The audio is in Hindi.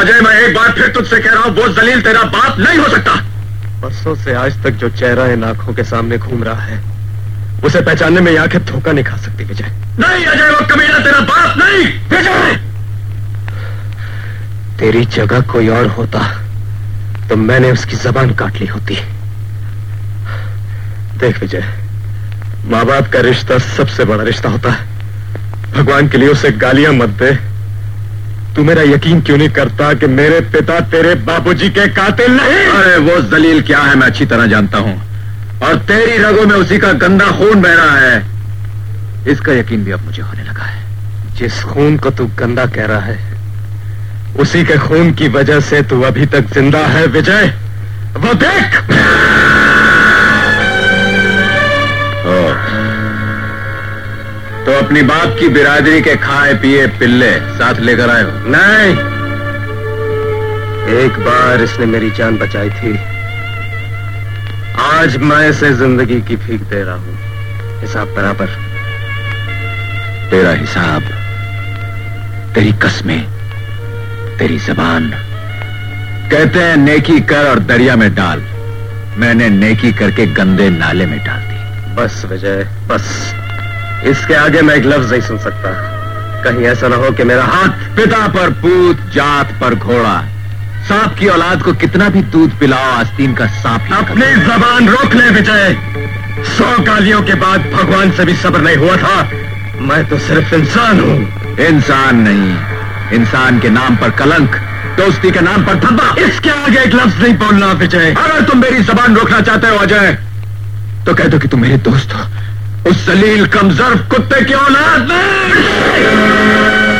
अजय, मैं एक बार फिर तुझसे कह रहा हूँ, वो जलील तेरा बाप नहीं हो सकता। परसों से आज तक जो चेहरा इन आंखों के सामने घूम रहा है, उसे पहचानने में आंखें धोखा नहीं खा सकती विजय। नहीं अजय, वो कमीना तेरा बाप नहीं। विजय, तेरी जगह कोई और होता तो मैंने उसकी जबान काट ली होती। देख विजय, माँ बाप का रिश्ता सबसे बड़ा रिश्ता होता है। भगवान के लिए उसे गालियां मत दे। तू मेरा यकीन क्यों नहीं करता कि मेरे पिता तेरे बाबूजी के कातिल नहीं? अरे वो जलील क्या है मैं अच्छी तरह जानता हूं, और तेरी रगों में उसी का गंदा खून बह रहा है, इसका यकीन भी अब मुझे होने लगा है। जिस खून को तू गंदा कह रहा है, उसी के खून की वजह से तू अभी तक जिंदा है विजय। वो देख। तो अपनी बाप की बिरादरी के खाए पिए पिल्ले साथ लेकर आए हो? नहीं, एक बार इसने मेरी जान बचाई थी, आज मैं इसे जिंदगी की भीख दे रहा हूं। हिसाब बराबर। तेरा हिसाब, तेरी कस्में, तेरी जबान। कहते हैं नेकी कर और दरिया में डाल, मैंने नेकी करके गंदे नाले में डाल दी। बस विजय बस, इसके आगे मैं एक लफ्ज नहीं सुन सकता। कहीं ऐसा ना हो कि मेरा हाथ। पिता पर पूत, जात पर घोड़ा। सांप की औलाद को कितना भी दूध पिलाओ, आस्तीन का सांप ही। अपनी जबान रोक ले विजय। 100 गालियों के बाद भगवान से भी सब्र नहीं हुआ था। मैं तो सिर्फ इंसान हूँ। इंसान नहीं, इंसान के नाम पर कलंक, दोस्ती के नाम पर धब्बा। इसके आगे एक लफ्ज नहीं बोलना विजय। अगर तुम मेरी जबान रोकना चाहते हो अजय, तो कह दो कि तुम मेरे दोस्त हो, उस जलील कमजोर कुत्ते की औलाद नहीं।